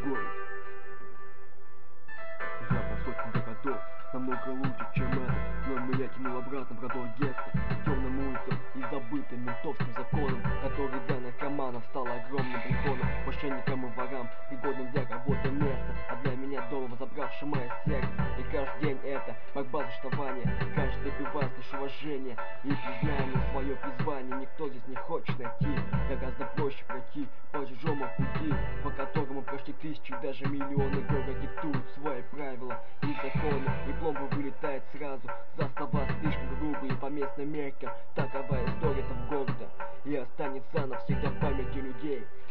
город. Я по сотни годов, намного лучше, чем это, но меня тянул обратно в родной гетто, темным улицам и забытым ментовским законом, который для наркоманов стал огромным прихоном, мошенникам и ворам, пригодным для работы места, а для меня дома забравшим мое сердце. И каждый день это борьба за существование, каждый добивается лишь уважения и признания свое призвание. Никто здесь не хочет найти, гораздо проще пройти по чужому пути, по которому прошли тысячи, даже миллионы. Город диктует свои правила и законы, и пломба вылетает сразу за слова слишком грубые по местным меркам. Такова история этого города и останется навсегда в памяти людей.